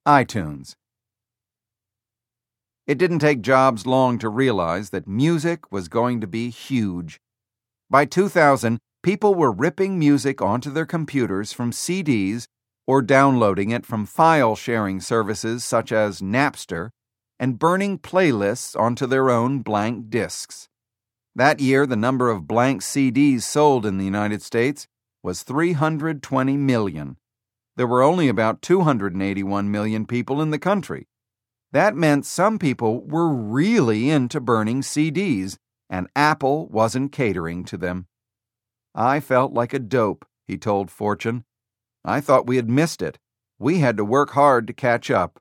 iTunes. It didn't take Jobs long to realize that music was going to be huge. By 2000, people were ripping music onto their computers from CDs or downloading it from file-sharing services such as Napster and burning playlists onto their own blank discs. That year, the number of blank CDs sold in the United States was 320 million. There were only about 281 million people in the country. That meant some people were really into burning CDs, and Apple wasn't catering to them. "I felt like a dope," he told Fortune. "I thought we had missed it. We had to work hard to catch up."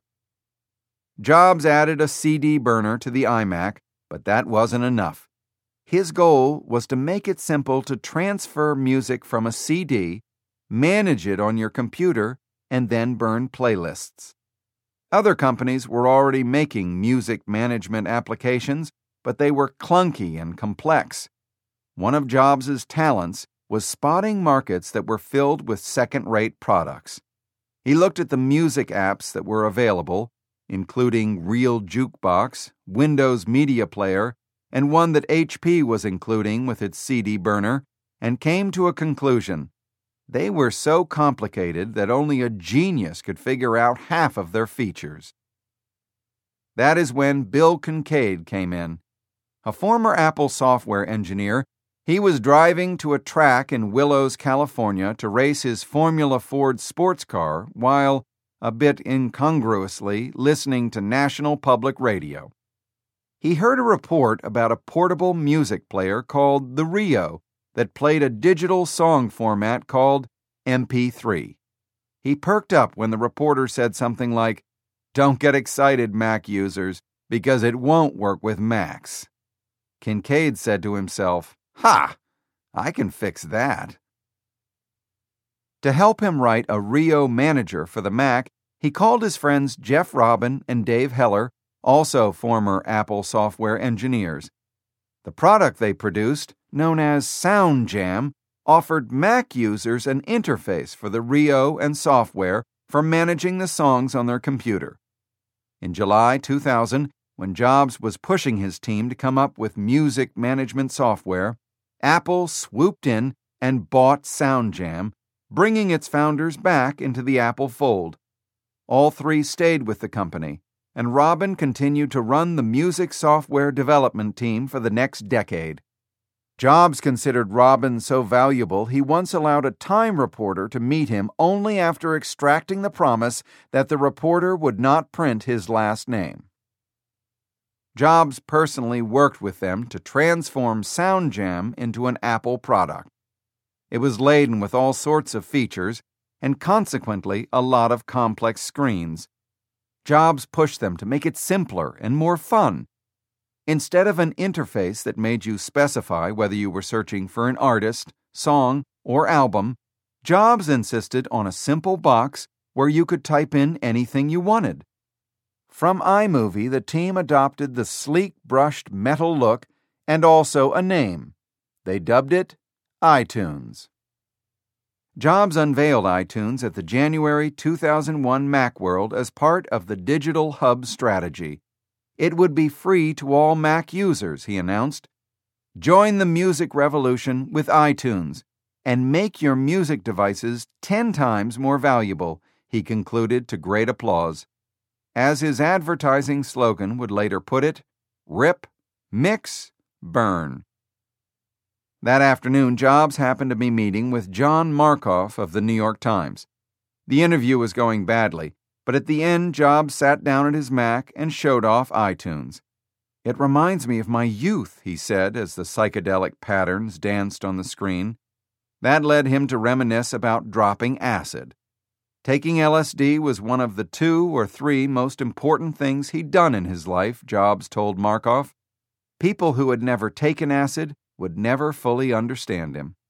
Jobs added a CD burner to the iMac, but that wasn't enough. His goal was to make it simple to transfer music from a CD, manage it on your computer, and then burn playlists. Other companies were already making music management applications, but they were clunky and complex. One of Jobs' talents was spotting markets that were filled with second-rate products. He looked at the music apps that were available, including Real Jukebox, Windows Media Player, and one that HP was including with its CD burner, and came to a conclusion. They were so complicated that only a genius could figure out half of their features. That is when Bill Kincaid came in. A former Apple software engineer, he was driving to a track in Willows, California to race his Formula Ford sports car while, a bit incongruously, listening to National Public Radio. He heard a report about a portable music player called the Rio that played a digital song format called MP3. He perked up when the reporter said something like, "Don't get excited, Mac users, because it won't work with Macs." Kincaid said to himself, "Ha! I can fix that." To help him write a Rio manager for the Mac, he called his friends Jeff Robin and Dave Heller, also former Apple software engineers. The product they produced, known as SoundJam, offered Mac users an interface for the Rio and software for managing the songs on their computer. In July 2000, when Jobs was pushing his team to come up with music management software, Apple swooped in and bought SoundJam, bringing its founders back into the Apple fold. All three stayed with the company, and Robin continued to run the music software development team for the next decade. Jobs considered Robin so valuable he once allowed a Time reporter to meet him only after extracting the promise that the reporter would not print his last name. Jobs personally worked with them to transform SoundJam into an Apple product. It was laden with all sorts of features and consequently a lot of complex screens. Jobs pushed them to make it simpler and more fun. Instead of an interface that made you specify whether you were searching for an artist, song, or album, Jobs insisted on a simple box where you could type in anything you wanted. From iMovie, the team adopted the sleek brushed metal look and also a name. They dubbed it iTunes. Jobs unveiled iTunes at the January 2001 Macworld as part of the Digital Hub strategy. It would be free to all Mac users, he announced. Join the music revolution with iTunes and make your music devices 10 times more valuable, he concluded to great applause. As his advertising slogan would later put it, rip, mix, burn. That afternoon, Jobs happened to be meeting with John Markoff of the New York Times. The interview was going badly, but at the end, Jobs sat down at his Mac and showed off iTunes. "It reminds me of my youth," he said as the psychedelic patterns danced on the screen. That led him to reminisce about dropping acid. Taking LSD was one of the 2 or 3 most important things he'd done in his life, Jobs told Markoff. People who had never taken acid would never fully understand him.